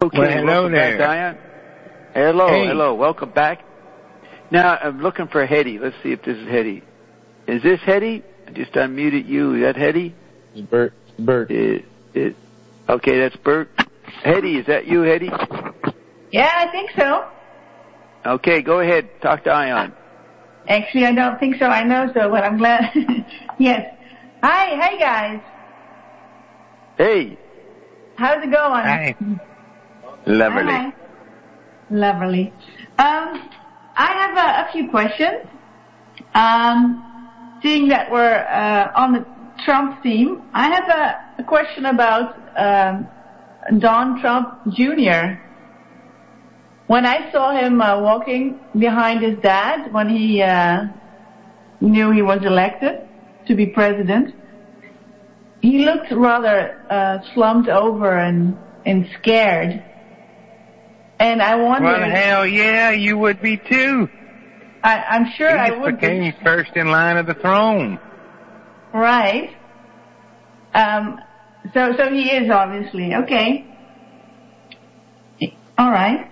Okay, well, hello there. Back, Diane. Hello, hey. Hello, welcome back. Now, I'm looking for Hetty. Let's see if this is Hetty. Is this Hetty? I just unmuted you. Is that Hetty? Bert. Okay, that's Bert. Hetty, is that you, Hetty? Yeah, I think so. Okay, go ahead. Talk to Ion. Actually, I don't think so. I know so, but I'm glad. Yes. Hi, hey guys. Hey. How's it going? Hi. Lovely. Hi. Lovely. I have a few questions. Seeing that we're on the Trump theme, I have a question about Don Trump Jr. When I saw him walking behind his dad when he knew he was elected to be president, he looked rather slumped over and scared. And I wondered... Well, hell yeah, you would be too. I'm sure I would be. He became first in line of the throne. Right. So he is obviously. Okay. All right.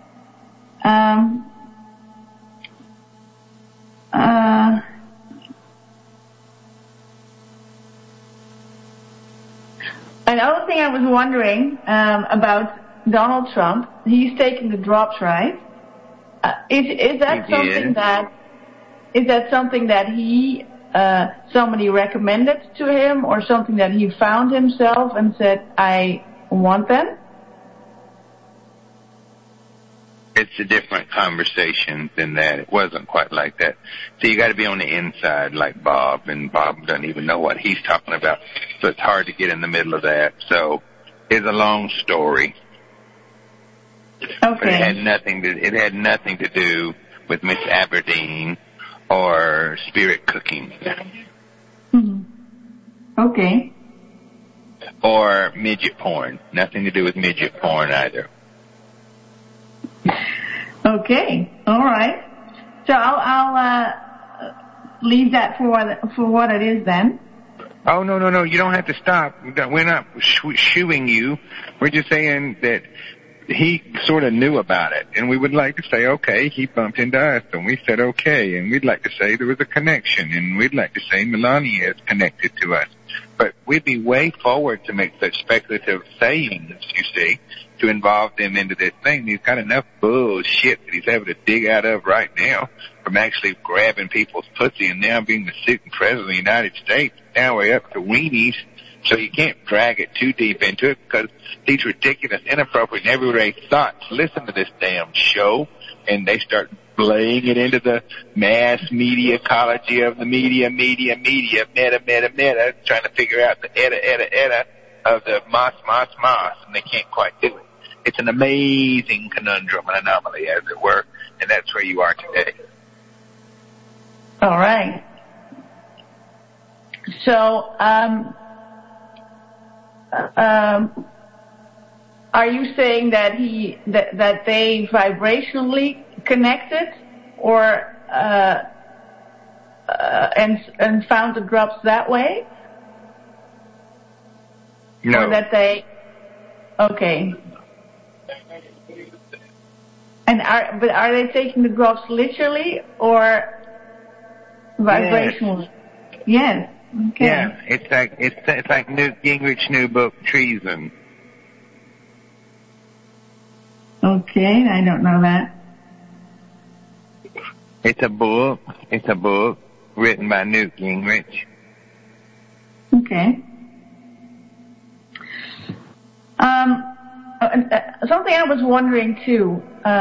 Another thing I was wondering about Donald Trump, he's taking the drops, right? Is that something that he somebody recommended to him, or something that he found himself and said, I want them? It's a different conversation than that. It wasn't quite like that. So you got to be on the inside like Bob, and Bob doesn't even know what he's talking about. So it's hard to get in the middle of that. So it's a long story. Okay. But it had nothing to do with Miss Aberdeen or spirit cooking. Mm-hmm. Okay. Or midget porn. Nothing to do with midget porn either. Okay. All right. So I'll leave that for what it is then. Oh, no. You don't have to stop. We're not shooing you. We're just saying that he sort of knew about it, and we would like to say, okay, he bumped into us, and we said, okay, and we'd like to say there was a connection, and we'd like to say Melania is connected to us. But we'd be way forward to make such speculative sayings, you see, to involve them into this thing. He's got enough bullshit that he's having to dig out of right now from actually grabbing people's pussy and now being the sitting president of the United States. Now we're up to weenies. So you can't drag it too deep into it, because these ridiculous, inappropriate, and everyday thoughts listen to this damn show, and they start playing it into the mass media ecology of the media, meta, trying to figure out the edda of the mas, and they can't quite do it. It's an amazing conundrum, an anomaly, as it were, and that's where you are today. All right. So, are you saying that that they vibrationally connected, or and found the drops that way? No. Or that they? Okay. And are they taking the drops literally or vibrationally? Yes. Okay. Yeah, it's like Newt Gingrich's new book, Treason. Okay, I don't know that. It's a book written by Newt Gingrich. Okay. Something I was wondering too.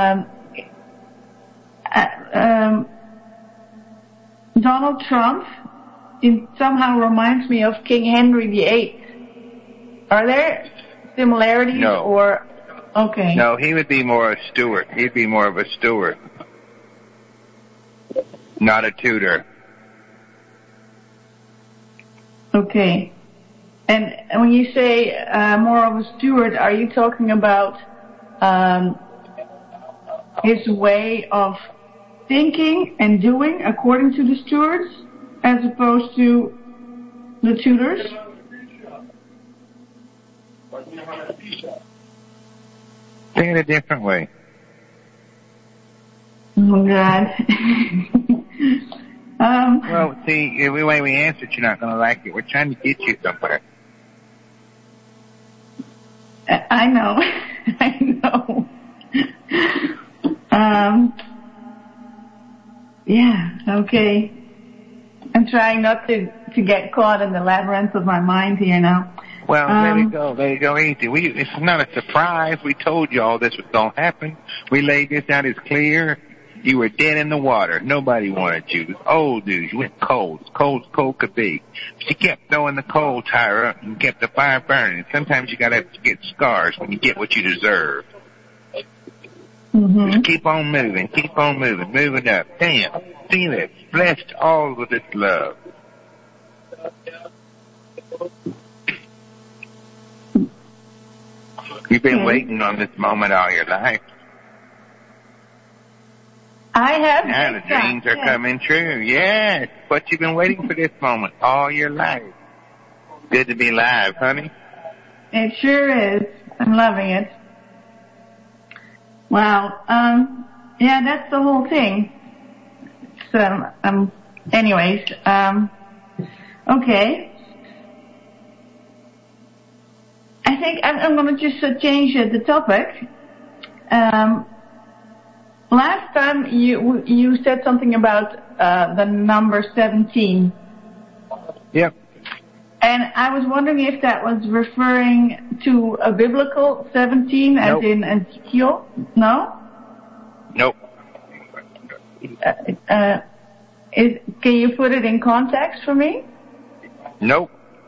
Donald Trump somehow reminds me of King Henry VIII. Are there similarities? No. Or okay? No, he would be more a Stuart. He'd be more of a Stuart, not a Tudor. Okay. And when you say more of a Stuart, are you talking about his way of thinking and doing according to the Stuarts, as opposed to the Tudors? Say it a different way. Oh, God. Well, see, every way we answer it, you're not going to like it. We're trying to get you somewhere. I know. I know. Yeah, okay. I'm trying not to get caught in the labyrinth of my mind here now. Well, let it go. Let it go easy. It's not a surprise. We told you all this was going to happen. We laid this out as clear. You were dead in the water. Nobody wanted you. It was old news. You went cold. As cold as cold could be. She kept throwing the coal, Tyra, and kept the fire burning. Sometimes you got to get scars when you get what you deserve. Mm-hmm. Just keep on moving. Keep on moving. Moving up. Damn. Feel it. Blessed all with this love. You've been waiting on this moment all your life. I have. Now the dreams are coming true. Yes, but you've been waiting for this moment all your life. Good to be live, honey. It sure is. I'm loving it. Wow. Yeah, that's the whole thing. So, anyways, okay. I think I'm going to just change the topic. Last time you said something about the number 17. Yep. And I was wondering if that was referring to a biblical 17, as in Ezekiel. No? Nope. Can you put it in context for me? Nope.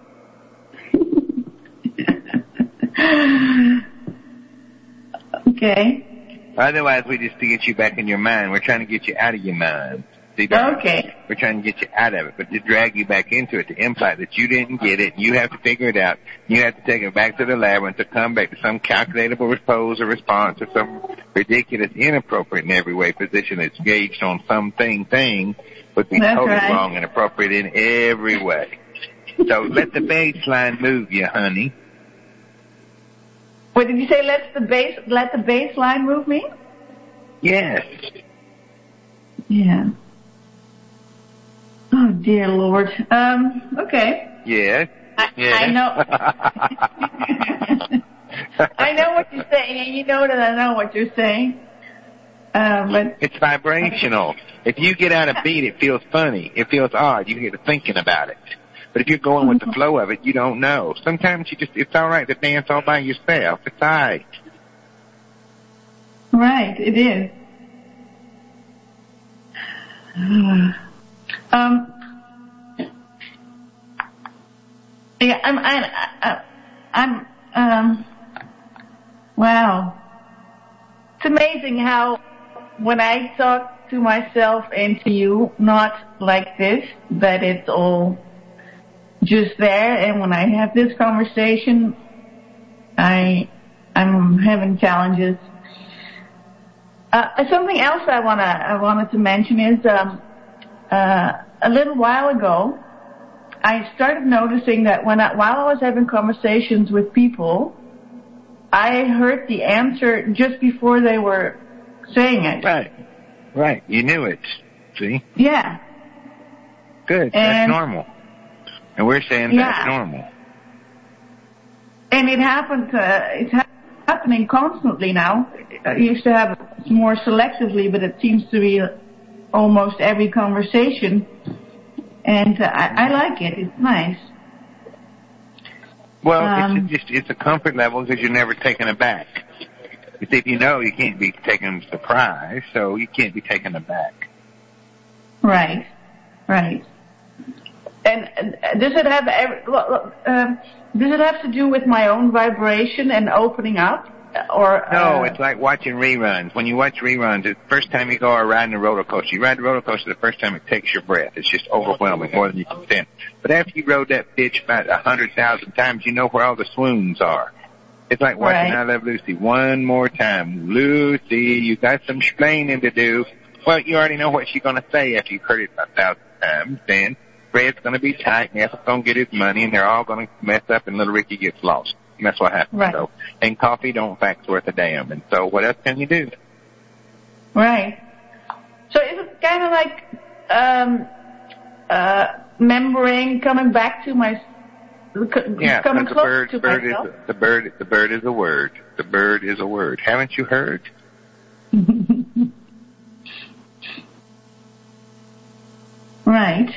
Okay. Otherwise, we just to get you back in your mind. We're trying to get you out of your mind. See, okay. We're trying to get you out of it, but to drag you back into it, to imply that you didn't get it, you have to figure it out. You have to take it back to the labyrinth to come back to some calculatable pose or response or some ridiculous, inappropriate in every way position that's gauged on some thing would be totally wrong and appropriate in every way. So let the baseline move you, honey. What did you say? Let the baseline move me? Yes. Yeah. Oh dear Lord. Okay. Yes. I know. I know what you're saying, and you know that I know what you're saying. But it's vibrational. If you get out of beat, it feels funny. It feels odd. You get to thinking about it. But if you're going with the flow of it, you don't know. Sometimes it's all right to dance all by yourself. It's all right. Right, it is. Yeah, wow. It's amazing how when I talk to myself and to you, not like this, that it's all just there, and when I have this conversation, I'm having challenges. Something else I wanted to mention is a little while ago, I started noticing that while I was having conversations with people, I heard the answer just before they were saying it. Right. You knew it. See? Yeah. Good. That's normal. And we're saying that's normal. And it happened. It's happening constantly now. I used to have it more selectively, but it seems to be almost every conversation. And I like it. It's nice. Well, it's a comfort level because you're never taken aback. If you know, you can't be taken surprise, so you can't be taken aback. Right. And does it have to do with my own vibration and opening up, or? No, it's like watching reruns. When you watch reruns, the first time you go or riding a roller coaster, you ride the roller coaster the first time it takes your breath. It's just overwhelming, more than you can stand. But after you rode that bitch about 100,000 times, you know where all the swoons are. It's like watching I Love Lucy one more time. Lucy, you got some explaining to do. Well, you already know what she's going to say after you've heard it 1,000 times. Then Fred's going to be tight, and Ethel's going to get his money, and they're all going to mess up, and little Ricky gets lost. And that's what happens. Right. So, and coffee don't facts worth a damn. And so what else can you do? Right. So is it kind of like remembering, coming back to my, coming close to myself? The bird is a word. The bird is a word. Haven't you heard? Right.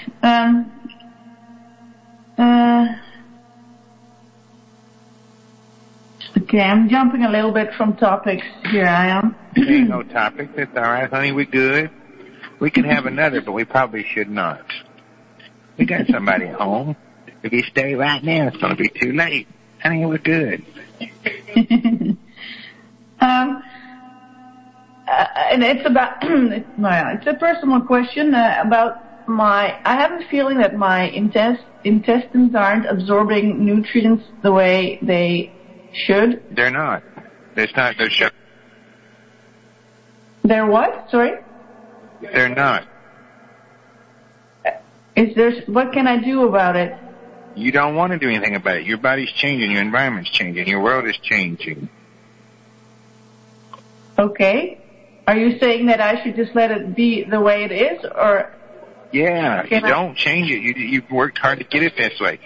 Okay, I'm jumping a little bit from topics. Here I am. Ain't no topics. It's all right, honey. We're good. We can have another, but we probably should not. We got somebody at home. If you stay right now, it's going to be too late. Honey, we're good. And it's about, it's a personal question about I have a feeling that my intestines aren't absorbing nutrients the way they should. They're not. They're sugar. They're what? Sorry? They're not. What can I do about it? You don't want to do anything about it. Your body's changing, your environment's changing, your world is changing. Okay. Are you saying that I should just let it be the way it is, or? Yeah, you don't change it. You've worked hard to get it this way.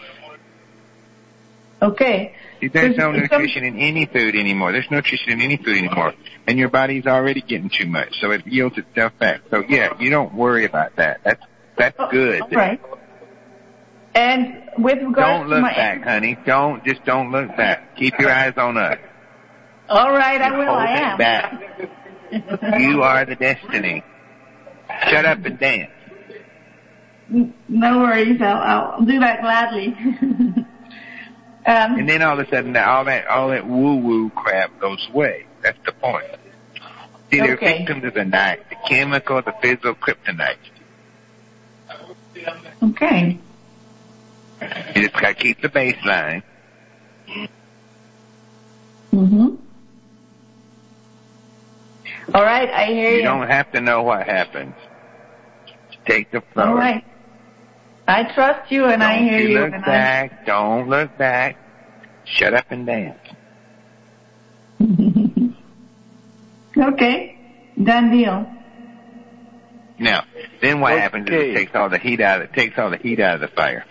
Okay. There's no nutrition in any food anymore. There's no nutrition in any food anymore. And your body's already getting too much, so it yields itself back. So yeah, you don't worry about that. That's good. All right. And with regards to my... Don't look back, honey. Don't look back. Keep your eyes on us. All right, I will. I am. Back. You are the destiny. Shut up and dance. No worries. I'll do that gladly. And then all of a sudden, all that woo-woo crap goes away. That's the point. See, they're victims of the night, the chemical, the physical kryptonite. Okay. You just got to keep the baseline. Mm-hmm. All right, I hear you. You don't have to know what happens. Take the flow. All right. I trust you, and I hear you. Don't look back. Shut up and dance. Okay. Done deal. Now, then what happens is it takes all the heat out of the fire.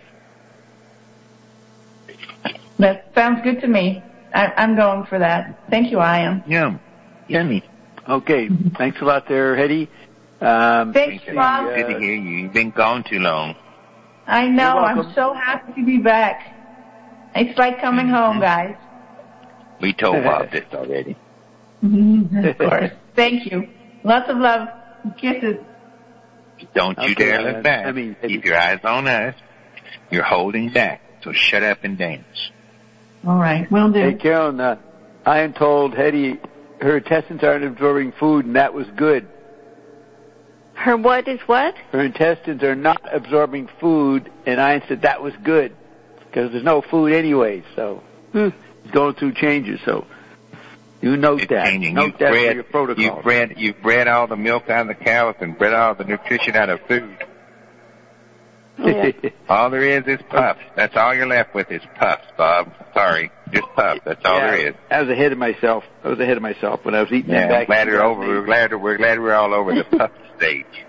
That sounds good to me. I'm going for that. Thank you, I am. Yummy. Okay. Thanks a lot there, Hetty. Thanks, Bob. Good to hear you. You've been gone too long. I know. I'm so happy to be back. It's like coming home, guys. We told Bob this already. Of course. Thank you. Lots of love. Kisses. Don't you dare look back. Keep your eyes on us. You're holding back, so shut up and dance. All right, will do. Hey, Carolyn, I am told Hetty, her intestines aren't absorbing food, and that was good. Her what is what? Her intestines are not absorbing food, and I said that was good, because there's no food anyway, so it's going through changes, so you note that. Changing. Note that for your protocol. You've bred all the milk out of the cows and bred all the nutrition out of food. Yeah. All there is puffs. That's all you're left with is puffs, Bob. Sorry. Just puffs. That's all there is. I was ahead of myself when I was eating that back. Glad we're glad we're all over the puff stage.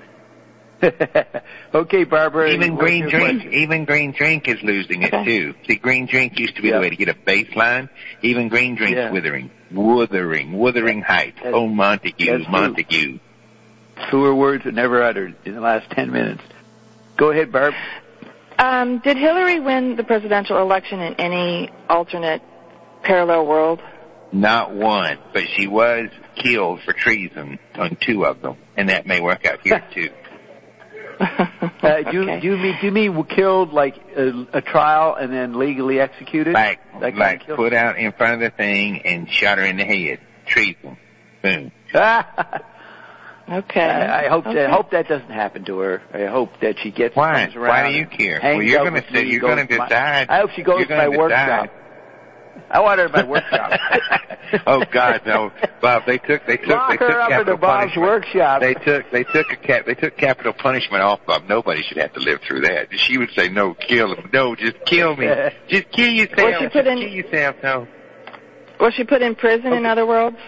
Okay, Barbara. Even green drink is losing it too. See, green drink used to be the way to get a baseline. Even green drink's wuthering height. Oh, Montague. Truer words were never uttered in the last 10 minutes. Go ahead, Barb. Did Hillary win the presidential election in any alternate parallel world? Not one, but she was killed for treason on 2 of them, and that may work out here too. Do you mean killed like a trial and then legally executed? Like put out in front of the thing and shot her in the head. Treason. Boom. Okay. I hope that doesn't happen to her. I hope that she gets. Why? Why do you care? Well, you're going to decide. I hope she goes to my workshop. I want her at my workshop. Oh God, no, Bob. They took Lock her up in the Bob's workshop. They took capital punishment off Bob. Nobody should have to live through that. She would say, "No, kill him. No, just kill me. Just kill yourself. Kill yourself." No. Was she put in prison? In other words,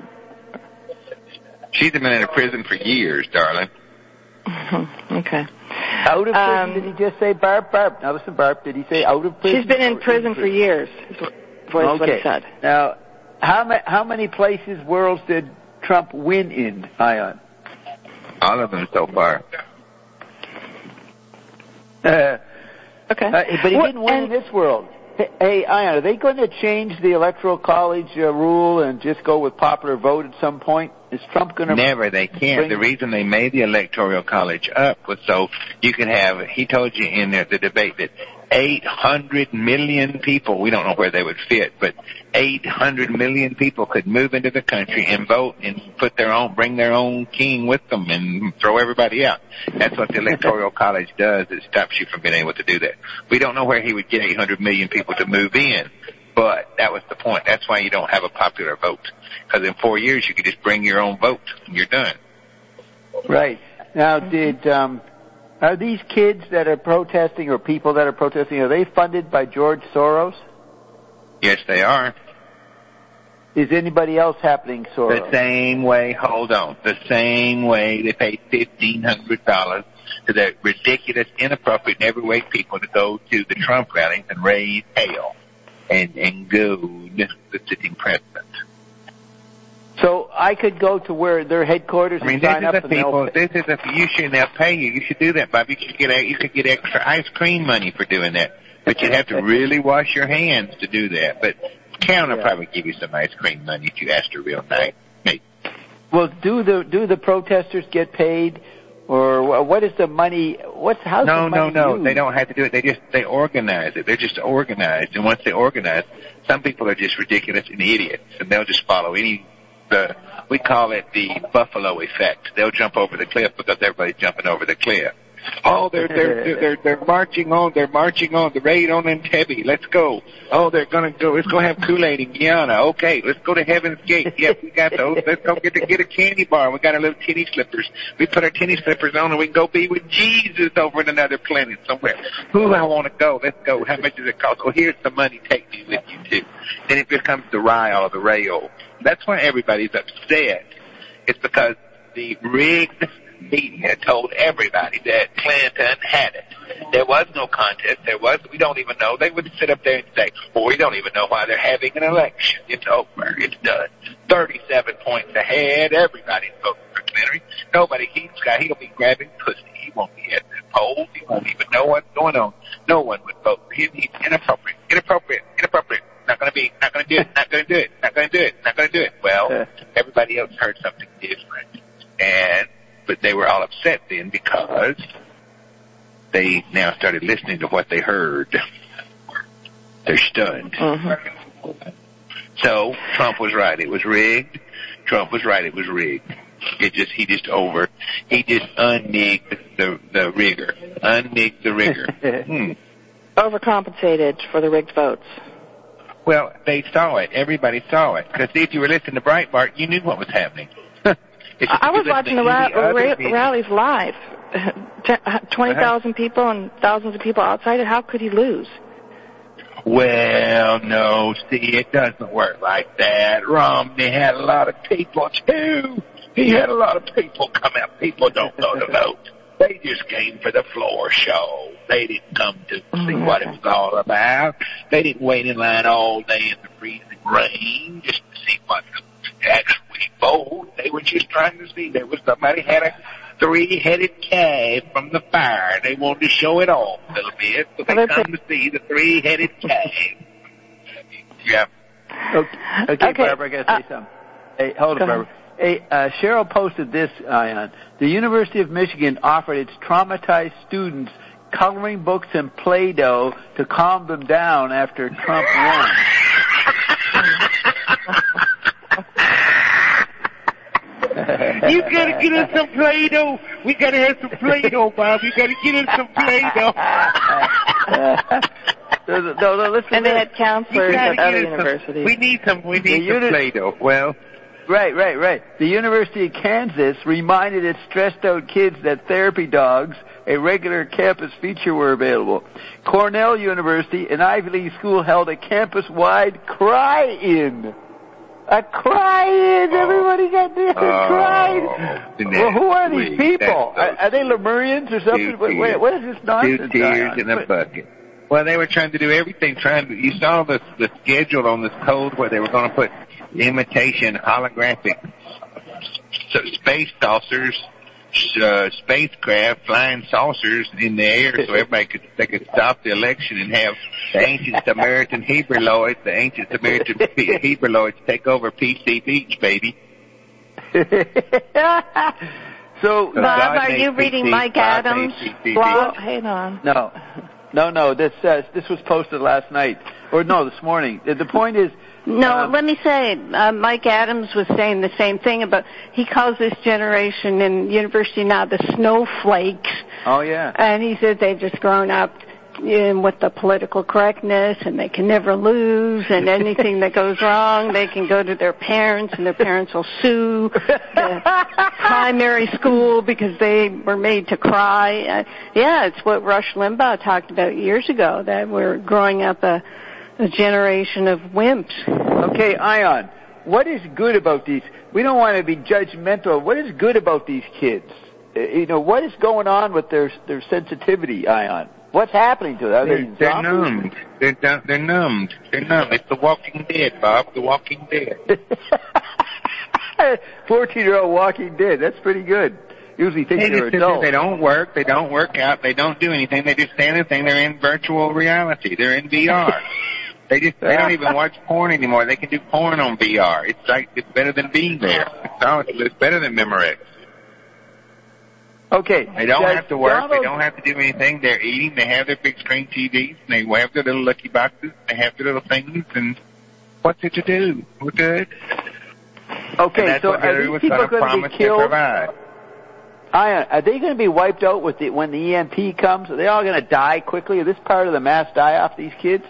she's been in a prison for years, darling. Okay. Out of prison? Did he just say Barb? Now listen, Barb. Did he say out of prison? She's been in prison for years. What he said. Now, how many places, worlds, did Trump win in, Ion? All of them so far. Okay. But he didn't win in this world. Hey, Ion, are they going to change the Electoral College rule and just go with popular vote at some point? Is Trump going to... Never, they can't. The reason they made the Electoral College up was so you could have, he told you in the debate that 800 million people, we don't know where they would fit, but 800 million people could move into the country and vote and bring their own king with them and throw everybody out. That's what the Electoral College does. It stops you from being able to do that. We don't know where he would get 800 million people to move in, but that was the point. That's why you don't have a popular vote. Because in 4 years you could just bring your own vote and you're done. Right. Now, are these kids that are protesting or people that are protesting, are they funded by George Soros? Yes, they are. Is anybody else happening Soros? The same way, hold on, the same way they pay $1,500 to the ridiculous, inappropriate, and every people to go to the Trump rallies and raise hell and goad the sitting president. So I could go to where their headquarters and sign up, and you should, they'll pay you. You should do that, Bob. You could get extra ice cream money for doing that, but you'd have to really wash your hands to do that. But Karen will probably give you some ice cream money if you asked her real nice. Maybe. Well, do the protesters get paid, or what is the money? How's the money used? They don't have to do it. They organize it. They're just organized, and once they organize, some people are just ridiculous and idiots, and they'll just follow we call it the buffalo effect. They'll jump over the cliff because everybody's jumping over the cliff. Oh, they're marching on. They're marching on. The raid on Entebbe. Let's go. Oh, they're gonna go. Let's go have Kool-Aid in Guyana. Okay, let's go to Heaven's Gate. Yep, we got those. Let's go get a candy bar. We got our little tennis slippers. We put our tennis slippers on and we can go be with Jesus over in another planet somewhere. Ooh, I want to go. Let's go. How much does it cost? Oh, here's the money. Take me with you too. Then it becomes the rile or the rail. That's why everybody's upset. It's because the rigged media told everybody that Clinton had it. There was no contest. We don't even know. They would sit up there and say, well, we don't even know why they're having an election. It's over. It's done. 37 points ahead. Everybody's voting for Clinton. Nobody, he'll be grabbing pussy. He won't be at the polls. He won't even know what's going on. No one would vote for him. He's inappropriate. Not going to do it. Well, everybody else heard something different. But they were all upset then because they now started listening to what they heard. They're stunned. Mm-hmm. So Trump was right. It was rigged. Trump was right. It was rigged. He just unnigged the rigger. Unnigged the rigger. Overcompensated for the rigged votes. Well, they saw it. Everybody saw it. Because if you were listening to Breitbart, you knew what was happening. I was watching the rallies live. 20,000 people and thousands of people outside it. How could he lose? Well, no. See, it doesn't work like that. Romney had a lot of people, too. He had a lot of people come out. People don't go to vote. They just came for the floor show. They didn't come to see what it was all about. They didn't wait in line all day in the freezing rain just to see what actually vote. They were just trying to see. Somebody had a 3-headed calf from the fire. They wanted to show it off a little bit, so they come to see the 3-headed calf. Yeah. Okay, Barbara, I got to say something. Hey, hold it, Barbara. Hey, Cheryl posted this, Ion. The University of Michigan offered its traumatized students coloring books and Play-Doh to calm them down after Trump won. You gotta get us some Play-Doh. We gotta have some Play-Doh, Bob. You gotta get us some Play-Doh. No, listen. And they had counselors at other universities. We need some Play-Doh. Well, right. The University of Kansas reminded its stressed-out kids that therapy dogs, a regular campus feature, were available. Cornell University, an Ivy League school, held a campus-wide cry-in. A cry-in! Everybody got there cried. Well, who are these people? Are they Lemurians or something? What is this nonsense? 2 tears in a bucket. Well, they were trying to do everything. You saw the schedule on this code where they were going to put imitation holographic space saucers, spacecraft, flying saucers in the air, so everybody could stop the election and have the ancient Samaritan Hebreloids take over PC Beach, baby. So, Bob, are you reading Mike Adams' blog? Hang on. No. This was posted last night, this morning. The point is. No, let me say, Mike Adams was saying the same thing about, he calls this generation in university now the snowflakes. Oh, yeah. And he said they've just grown up with the political correctness and they can never lose, and anything that goes wrong, they can go to their parents and their parents will sue the primary school because they were made to cry. It's what Rush Limbaugh talked about years ago, that we're growing up a generation of wimps. Okay, Ion, what is good about these? We don't want to be judgmental. What is good about these kids? What is going on with their sensitivity, Ion? What's happening to them? They're numbed. They're numbed. It's The Walking Dead, Bob. The Walking Dead. 14-year-old Walking Dead. That's pretty good. Usually think they're adults. They don't work. They don't work out. They don't do anything. They just stand and think they're in virtual reality. They're in VR. They don't even watch porn anymore. They can do porn on VR. It's better than being there. It's better than Memorex. Okay. They don't have to work. They don't have to do anything. They're eating. They have their big screen TVs. And they have their little lucky boxes. They have their little things. And what's it to do? We're good. Okay, so are these people going to be killed? Are they going to be wiped out when the EMP comes? Are they all going to die quickly? Is this part of the mass die-off, these kids?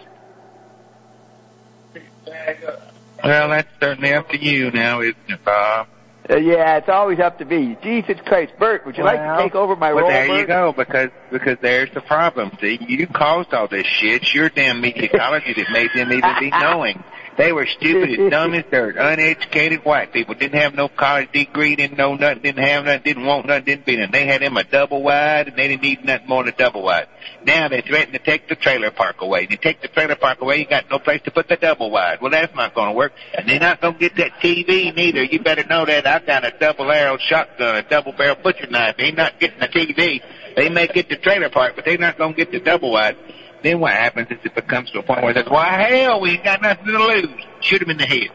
Well, that's certainly up to you now, isn't it, Bob? Yeah, it's always up to me. Jesus Christ, Bert, would you like to take over my role, there Bert? You go, because there's the problem. See, you caused all this shit. It's your damn meteorology that made them even be knowing. They were stupid as dumb as dirt. Uneducated white people. Didn't have no college degree, didn't know nothing, didn't have nothing, didn't want nothing, didn't be nothing. They had them a double wide, and they didn't need nothing more than a double wide. Now they threaten to take the trailer park away. You take the trailer park away, you got no place to put the double wide. Well, that's not going to work. And they're not going to get that TV neither. You better know that. I've got a double-barreled shotgun, a double-barrel butcher knife. They're not getting the TV. They may get the trailer park, but they're not going to get the double wide. Then what happens is it becomes to a point where it says, why, hell, we ain't got nothing to lose. Shoot them in the head.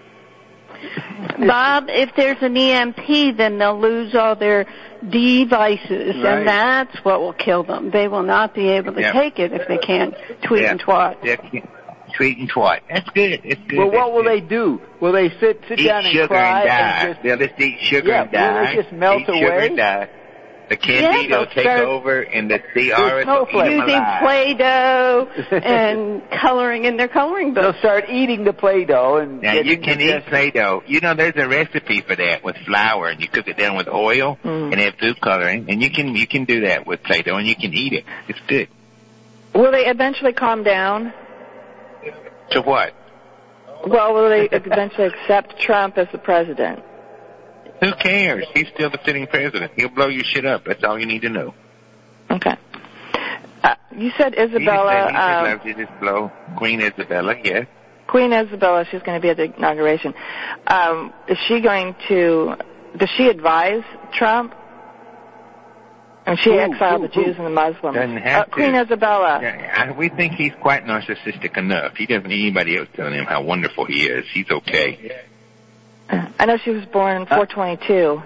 Bob, if there's an EMP, then they'll lose all their devices, right. And that's what will kill them. They will not be able to take it if they can't tweet and twat. Tweet and twat. That's good. It's good. Well, what will they do? Will they sit down and cry? They'll just eat sugar and die. Will they just melt away? Sugar and die. The Candido will take over, and the CRS will eat them using Play-Doh and coloring in their coloring books. They'll start eating the Play-Doh. Now, you can eat Play-Doh. There's a recipe for that with flour, and you cook it down with oil and have food coloring, and you can do that with Play-Doh, and you can eat it. It's good. Will they eventually calm down? To what? Well, will they eventually accept Trump as the president? Who cares? He's still the sitting president. He'll blow your shit up. That's all you need to know. Okay. You said Isabella. He loves you just blow. Queen Isabella, yes. Queen Isabella, she's going to be at the inauguration. Is she going to, does she advise Trump? And she exiled the Jews and the Muslims. Doesn't have to. Queen Isabella. Yeah, we think he's quite narcissistic enough. He doesn't need anybody else telling him how wonderful he is. He's okay. I know she was born in 422. In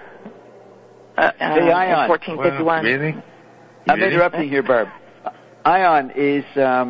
1451. Well, really? I'm interrupting here, Barb. Ion, is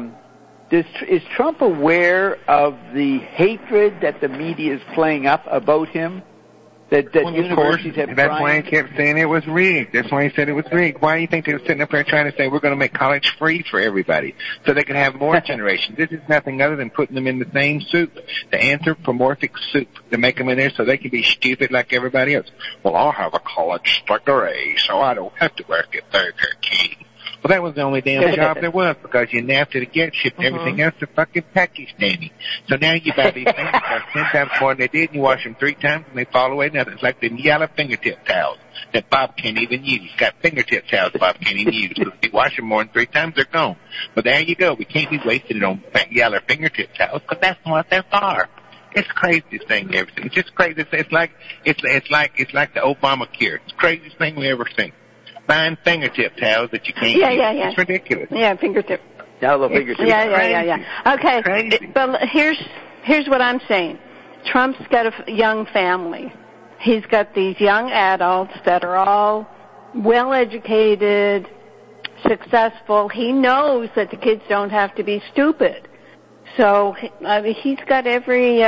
Trump aware of the hatred that the media is playing up about him? That universities have that's why he kept saying it was rigged. That's why he said it was rigged. Why do you think they were sitting up there trying to say we're going to make college free for everybody so they can have more generations? This is nothing other than putting them in the same soup, the anthropomorphic soup, to make them in there so they can be stupid like everybody else. Well, I'll have a college degree, so I don't have to work at Burger King. Well, that was the only damn job there was because you napped it again, shipped everything else to fucking Pakistani. So now you buy these things that cost 10 times more than they did, and you wash them 3 times, and they fall away. Now it's like the yellow fingertip towels that Bob can't even use. Got fingertip towels Bob can't even use. If you wash them more than 3 times, they're gone. But there you go. We can't be wasting it on yellow fingertip towels because that's what they're for. It's the craziest thing ever seen. It's just crazy. It's like the Obamacare. It's the craziest thing we ever seen. Buying fingertip towels that you can't use. It's ridiculous. Yeah, fingertip. Yellow fingertip. Yeah. Okay, but here's what I'm saying. Trump's got a young family. He's got these young adults that are all well-educated, successful. He knows that the kids don't have to be stupid. So he's got every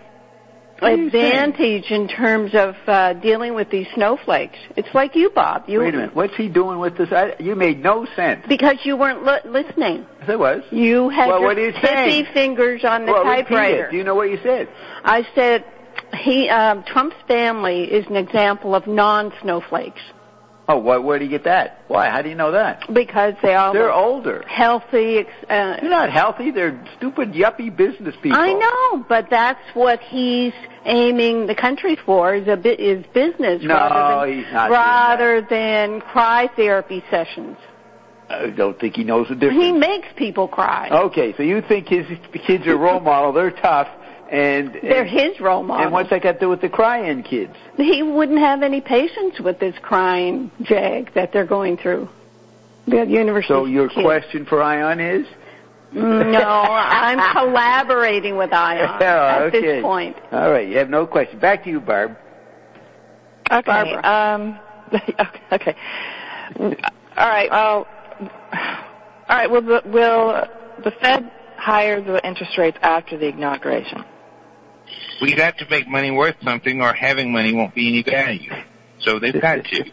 advantage in terms of dealing with these snowflakes. It's like you, Bob. Wait a minute. What's he doing with this? You made no sense. Because you weren't listening. Yes, I was. You had your hippie fingers on the typewriter. Do you know what you said? I said Trump's family is an example of non-snowflakes. Oh, where do you get that? Why? How do you know that? Because they're older. Healthy. They're not healthy. They're stupid, yuppie business people. I know, but that's what he's aiming the country for, is business rather than cry therapy sessions. I don't think he knows the difference. He makes people cry. Okay, so you think his kids are role model. They're tough. And they're his role model. And what's that got to do with the crying kids? He wouldn't have any patience with this crying jag that they're going through. The university. So your question for Ion is? No, I'm collaborating with Ion at this point. All right, you have no question. Back to you, Barb. Okay. Barbara. Okay. All right. All right. Will the Fed higher the interest rates after the inauguration? We got to make money worth something, or having money won't be any value. So they've got to.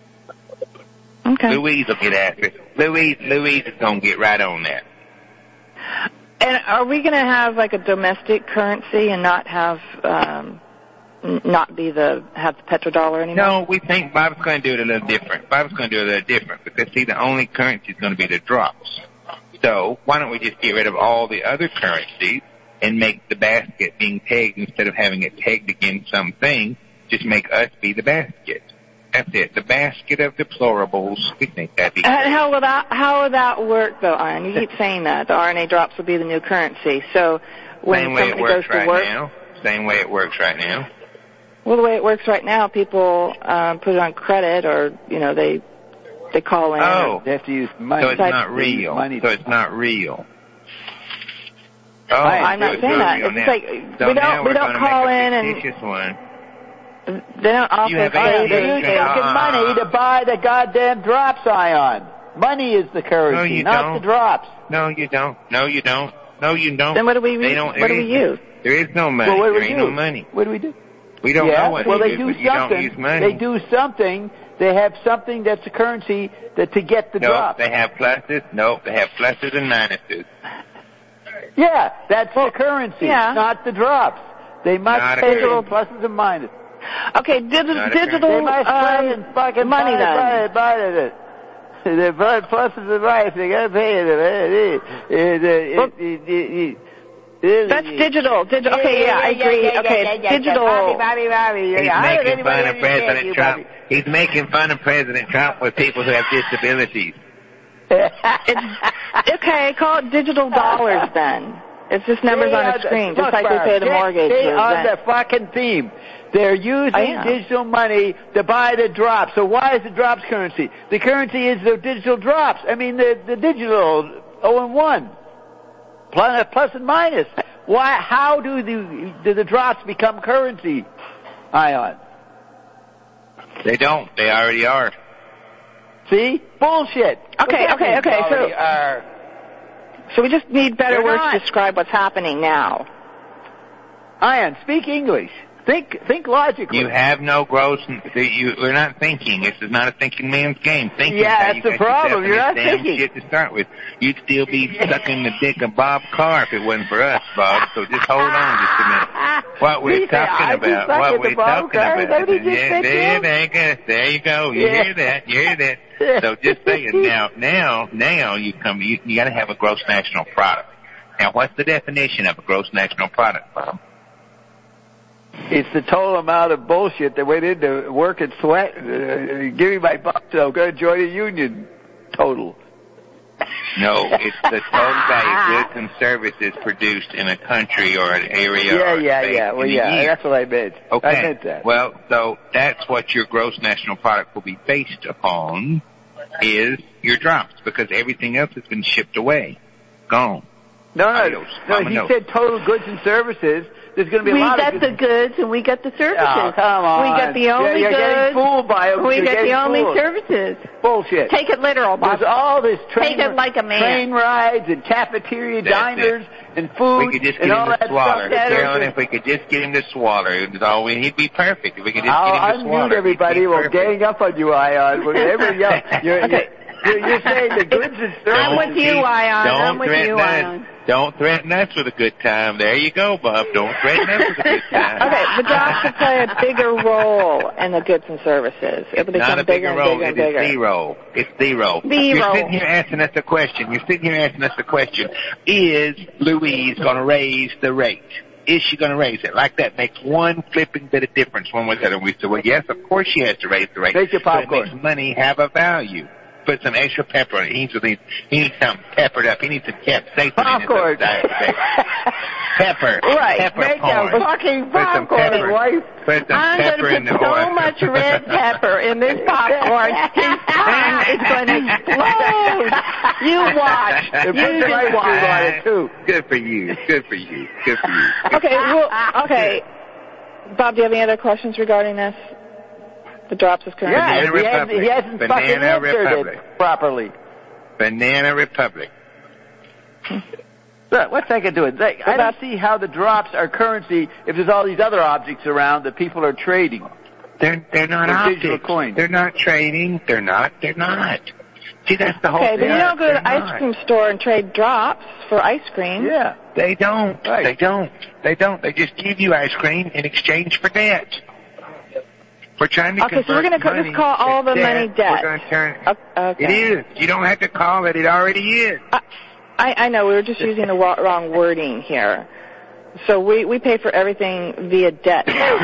Okay. Louise will get after it. Louise is going to get right on that. And are we going to have like a domestic currency and not have have the petrodollar anymore? No, we think Bob's going to do it a little different. Because see, the only currency is going to be the drops. So why don't we just get rid of all the other currencies and make the basket being pegged instead of having it pegged against something? Just make us be the basket. That's it. The basket of deplorables. We think that'd be great. How would that work, though, Iron? You keep saying that. The RNA drops will be the new currency. So when somebody goes to work... Same way it works right now. Well, the way it works right now, people put it on credit or, they call in. Oh. They have to use money. So it's not real. Oh, I'm not saying that. It's like we don't call in and... They don't offer money to buy the goddamn drops, Ion. Money is the currency, not the drops. No, you don't. Then what do we use? There is no money. Well, there ain't no money. What do we do? We don't know what they do, do but you don't use money. They do something. They have something that's a currency to get the drops. They have pluses. No, they have pluses and minuses. Yeah, that's the currency, not the drops. They must pay pluses and minuses. Okay, digital they must pay and fucking money then. Buy it. The pluses and minuses, they gotta pay it. That's digital. Okay, I agree. Okay, digital. He's making fun of President Trump. He's making fun of President Trump with people who have disabilities. Okay, call it digital dollars then. It's just numbers on a screen, just like they pay the mortgage. Stay on the fucking theme. They're using digital money to buy the drops. So why is the drops currency? The currency is the digital drops. I mean, the digital 0 and 1. Plus and minus. Why? How do the drops become currency, Ion? They don't. They already are. See? Bullshit. Okay. So we just need better words to describe what's happening now. Ion, speak English. Think logically. You have no gross. We're not thinking. This is not a thinking man's game. Thinking. Yeah, that's the problem. You're not thinking. Shit to start with. You'd still be sucking the dick of Bob Carr if it wasn't for us, Bob. So just hold on just a minute. What we're talking about. What we're talking about. There you go. You hear that? You hear that? So just saying. Now you got to have a gross national product. Now, what's the definition of a gross national product, Bob? It's the total amount of bullshit that went into work and sweat. Give me my bucks, I'm going to join a union. Total. No, it's the total value of goods and services produced in a country or an area. Yeah. Well, that's what I meant. Okay. I meant that. Well, so that's what your gross national product will be based upon, is your drops, because everything else has been shipped away. Gone. No, he said total goods and services. There's going to be a lot of... We get the goods and we get the services. Oh, come on. We get the only you're goods. Getting fooled by them. We get the only services. Bullshit. Take it literal, Bob. There's all this Take it like a man. Train rides and cafeteria diners and food we could just and get all him that to swallow. stuff. Carolyn, if we could just get him to swallow, he'd be perfect. If we could just get him to swallow. Unmute everybody. We'll gang up on you, Ion. Whatever you're saying the goods and services. I'm with you, Ion. Don't threaten us with a good time. There you go, Bob. Don't threaten us with a good time. Okay, the drops should play a bigger role in the goods and services. It will become not a bigger role. It is zero. It's zero. You're sitting here asking us a question. Is Louise going to raise the rate? Is she going to raise it? Like that makes one flipping bit of difference one way or the other. We said, well, yes, of course she has to raise the rate. Make your popcorn. So it makes money have a value. Put some extra pepper on it. He needs something peppered up. He needs some capsaicin in his diet. Pepper. Right. Peppercorn. Make a fucking popcorn, wife. Put some pepper in the I'm going to put so much red pepper in this popcorn, his tongue is going to explode. You watch. You just watch. Too. Good for you. Okay. Bob, do you have any other questions regarding this? The drops is current. Yeah, he hasn't fucking answered it properly. Banana Republic. Look, what's that going to do? I don't see how the drops are currency if there's all these other objects around that people are trading. They're not objects. Coins. They're not trading. They're not. See, that's the whole thing. Okay, but you don't go to the ice cream store and trade drops for ice cream. Yeah. They don't. Right. They don't. They just give you ice cream in exchange for debt. We're trying to convert so we're going to just call all the money debt. We're going to turn Okay. It is. You don't have to call it. It already is. I know. We were just using the wrong wording here. So we pay for everything via debt now.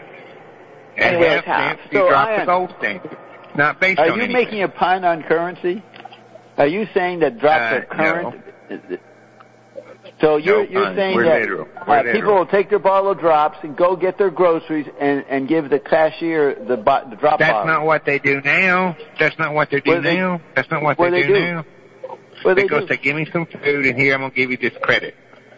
And half you drop the gold standard. Not based on anything. Are you making a pun on currency? Are you saying that drops are current? No. So you're saying that people will take their bottle of drops and go get their groceries and give the cashier the drop bottle. That's not what they do now. That's not what they do now. That's not what they do now. Because they give me some food and here I'm going to give you this credit.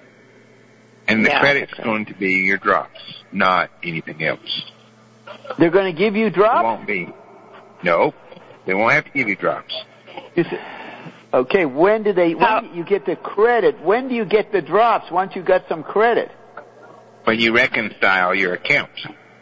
And the credit's going to be your drops, not anything else. They're going to give you drops? It won't be. No, they won't have to give you drops. Okay, when do you get the credit? When do you get the drops once you got some credit? When you reconcile your accounts.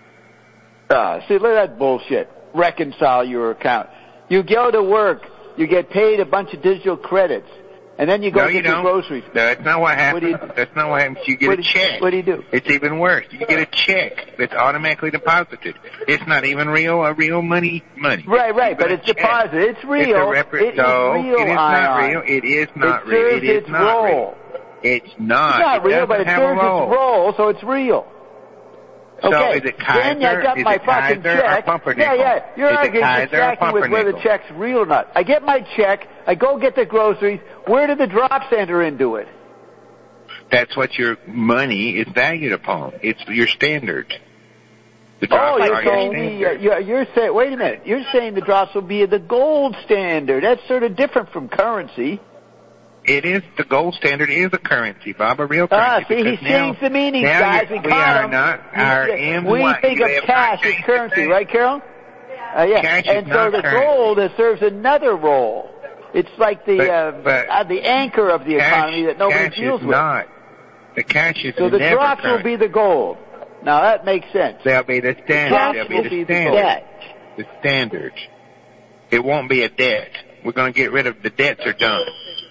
See, look at that bullshit. Reconcile your account. You go to work, you get paid a bunch of digital credits, and then you go get your groceries. No, that's not what happens. That's not what happens. You get a check. What do you do? It's even worse. You get a check that's automatically deposited. It's not even real money. Right, but it's deposited. It's real. It is not real. It is not real. It is not real. It's not. It's not real, but it serves its role, so it's real. So okay, is it Kaiser? Then I got my fucking check. Yeah. You're arguing exactly with whether the check's real or not. I get my check. I go get the groceries. Where do the drops enter into it? That's what your money is valued upon. It's your standard. The drops are your standard. You're saying, wait a minute. You're saying the drops will be the gold standard. That's sort of different from currency. It is. The gold standard is a currency, Bob, a real currency. See, he changed the meaning, guys. We are not our We think of cash as currency, right, Carol? Yeah. Cash and so the gold serves another role. It's like the anchor of the economy that nobody deals with. The cash is so the drops will be the gold. Now that makes sense. There'll be the standard. There'll be the standard. Debt. The standards. It won't be a debt. We're going to get rid of the debts are done.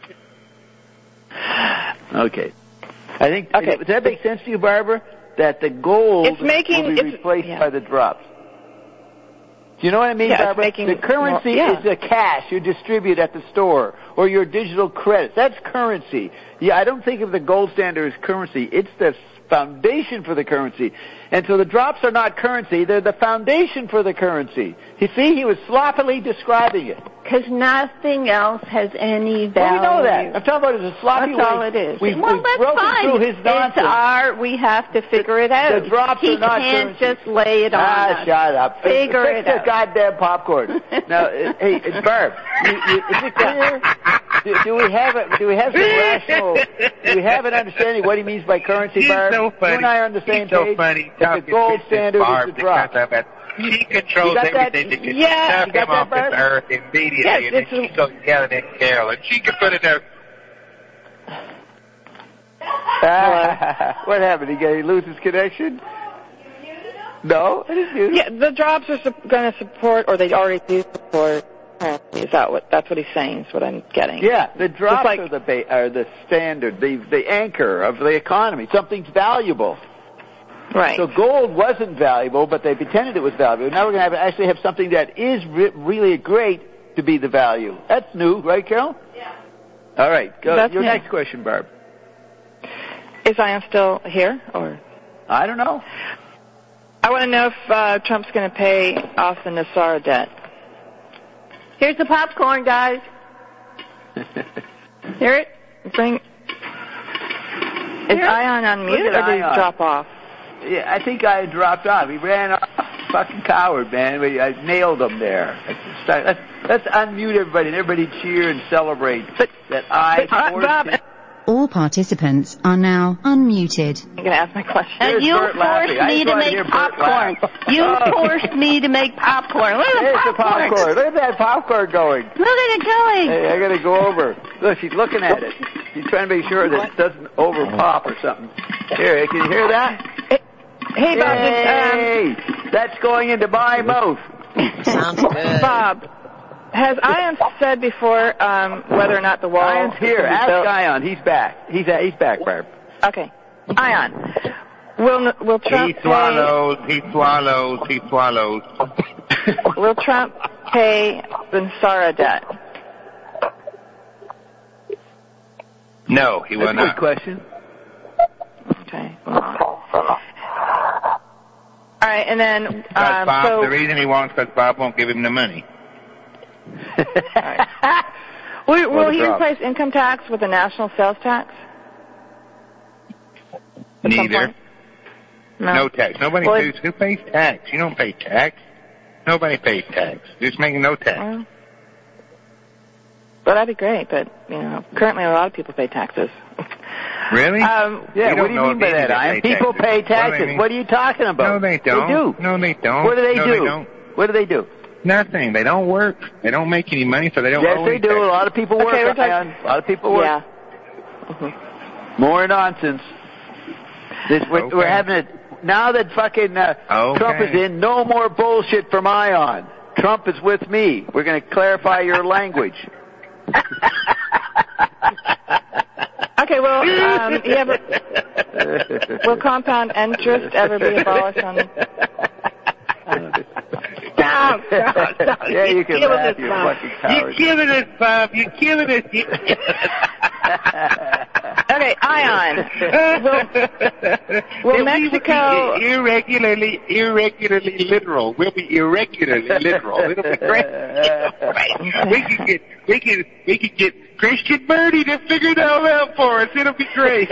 Okay. I think, does that make sense to you, Barbara? That the gold will be replaced by the drops. Do you know what I mean, Barbara? The currency is the cash you distribute at the store or your digital credits. That's currency. Yeah, I don't think of the gold standard as currency. It's the foundation for the currency. And so the drops are not currency. They're the foundation for the currency. You see, he was sloppily describing it. Because nothing else has any value. Well, we know that. I'm talking about it as a sloppy way. That's all it is. We've that's broken fine. through his nonsense. It's art. We have to figure it out. The drops are not currency. He can't just lay it on us. Shut up. Figure it out. Fix the goddamn popcorn. Now, hey, Barb, is it clear? Do we have some rational? Do we have an understanding of what he means by currency, Barb? So funny. You and I are on the same page. So funny. The gold standard is the drop. She controls everything that can knock him off this earth immediately, and then she goes yelling at Carol, and she can put it there. What happened? Did he lose his connection? No, I didn't mute him. Yeah, the drops are going to support, or they already do support. Is that's what he's saying? Is what I'm getting? Yeah, the drops are the standard, the anchor of the economy. Something's valuable. Right. So gold wasn't valuable, but they pretended it was valuable. Now we're going to actually have something that is really great to be the value. That's new, right, Carol? Yeah. All right. Go. That's Your new. next question, Barb. Is Ian still here, or? I don't know. I want to know if Trump's going to pay off the Nassara debt. Here's the popcorn, guys. Hear it? Is Ion on mute, or did he drop off? Yeah, I think I dropped off. He ran off. Fucking coward, man. I nailed him there. Let's unmute everybody and everybody cheer and celebrate that I forced him. All participants are now unmuted. I'm going to ask my question. And you forced me to make popcorn. You forced me to make popcorn. Look at the popcorn. Look at that popcorn going. Look at it going. Hey, I got to go over. Look, she's looking at it. She's trying to make sure that it doesn't over pop or something. Here, can you hear that? Hey, Bob. Hey, that's going into my mouth. Sounds good. Bob, has Ion said before whether or not the wall... Ion's here. Ask Ion. He's back. He's back, Barb. Okay. Ion, will Trump He swallows. Will Trump pay the Nassara debt? No, he will That's not. a good question. Okay. All right, and then... Bob, the reason he won't is because Bob won't give him the money. Right. Will he replace income tax with a national sales tax? Neither. No tax. Nobody pays. Who pays tax? You don't pay tax. Nobody pays tax. Just making no tax. Well, that'd be great, but, currently a lot of people pay taxes. Really? Yeah, what do you mean by that, Ian? People pay taxes. What are you talking about? No, they don't. They do. No, they don't. What do they do? They don't. What do they do? Nothing. They don't work. They don't make any money, so they don't owe Yes, they do. A lot of people work, Ian. A lot of people work. Yeah. Mm-hmm. More nonsense. We're having it. Now that fucking Trump is in, no more bullshit from Ion. Trump is with me. We're going to clarify your language. Okay, well, will compound interest ever be abolished on... Stop. Yeah, you can laugh, you fucking coward. You're killing us, Bob. You're killing us. Okay, Ion. Will Mexico... We will be irregularly literal. We'll be irregularly literal. It'll be great. We can get Christian Birdie to figure it all out for us. It'll be great.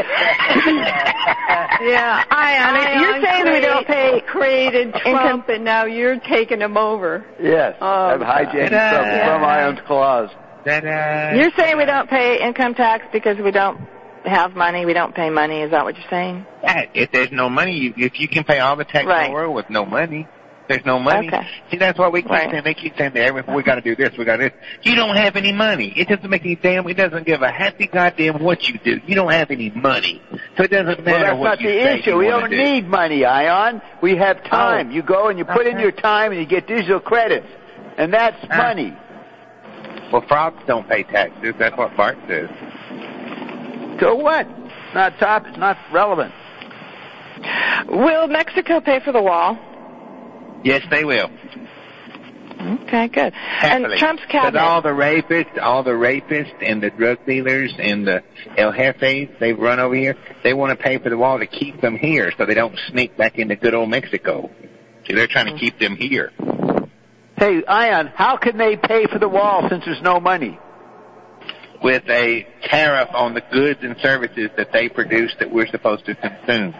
Yeah, Ion, you're saying we don't pay created Trump, and now you're taking him over. Yes, I'm hijacking from Ion's claws. You're saying we don't pay income tax because we don't have money, we don't pay money. Is that what you're saying? If there's no money, if you can pay all the tax in the world with no money, There's no money. Okay. See, that's what we keep saying. They keep saying, we got to do this, we got to do this. You don't have any money. It doesn't make any it doesn't give a happy goddamn what you do. You don't have any money. So it doesn't matter what you say. Well, that's not the issue. We don't need money, Ion. We have time. Oh. You go and you put in your time and you get digital credits. And that's money. Well, frogs don't pay taxes. That's what Bart says. So what? It's not relevant. Will Mexico pay for the wall? Yes, they will. Okay, good. Happily. And Trump's cabinet. But all the rapists and the drug dealers and the El Jefes, they've run over here. They want to pay for the wall to keep them here so they don't sneak back into good old Mexico. See, they're trying to keep them here. Hey, Ion, how can they pay for the wall since there's no money? With a tariff on the goods and services that they produce that we're supposed to consume.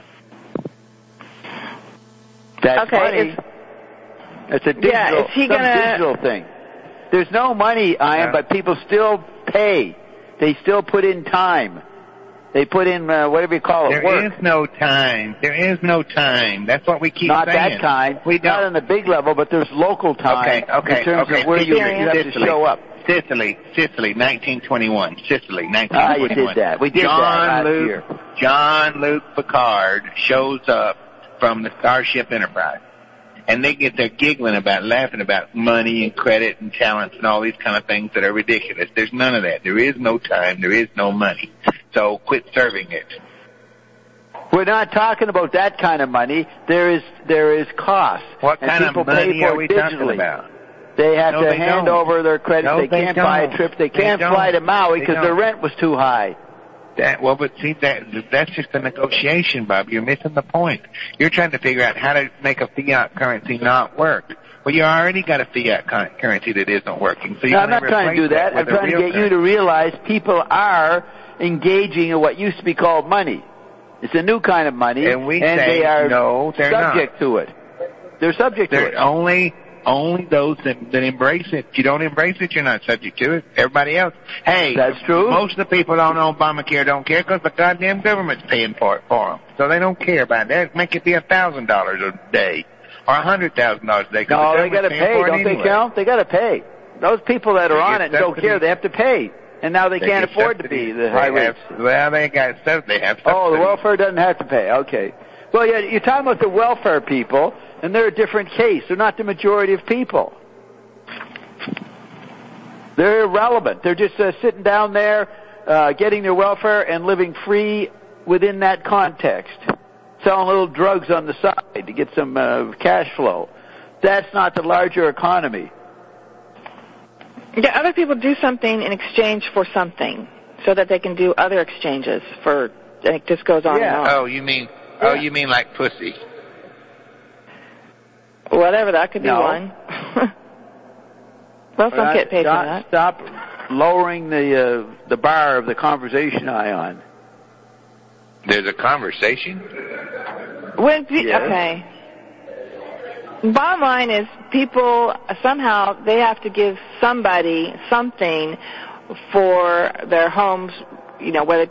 That's funny. It's a digital, digital thing. There's no money, Ion, but people still pay. They still put in time. They put in whatever you call it, work. There is no time. There is no time. That's what we keep saying. Not that kind. Not on the big level, but there's local time in terms of where you have to show up. Sicily, 1921. Sicily, 1921. You did that. We did that last year. Jean-Luc Picard shows up from the Starship Enterprise. And they get there laughing about money and credit and talents and all these kind of things that are ridiculous. There's none of that. There is no time. There is no money. So quit serving it. We're not talking about that kind of money. There is cost. What kind of money are we talking about? They have to hand over their credit. They can't buy a trip. They can't fly to Maui because their rent was too high. But see, that's just a negotiation, Bob. You're missing the point. You're trying to figure out how to make a fiat currency not work. Well, you already got a fiat currency that isn't working. So I'm not trying to do that. I'm trying to get you to realize people are engaging in what used to be called money. It's a new kind of money, and they are subject to it. They're subject to it. Only those that embrace it. If you don't embrace it, you're not subject to it. Everybody else. Hey, that's true. Most of the people on Obamacare don't care because the goddamn government's paying for it for them. So they don't care about that. Make it be $1,000 a day or $100,000 a day. No, they got to pay. Don't they count? They got to pay. Those people that are on it and don't care, they have to pay. And now they can't afford to be the high rates. Well, they have subsidy. Oh, the welfare doesn't have to pay. Okay. Well, yeah, you're talking about the welfare people, and they're a different case. They're not the majority of people. They're irrelevant. They're just sitting down there, getting their welfare and living free within that context, selling little drugs on the side to get some cash flow. That's not the larger economy. Yeah, other people do something in exchange for something, so that they can do other exchanges for. It just goes on and on. Oh, you mean like pussy? Whatever, that could be one. Well, don't get paid for that. Stop lowering the bar of the conversation, Ion. There's a conversation? Okay. Bottom line is people, somehow, they have to give somebody something for their homes, whether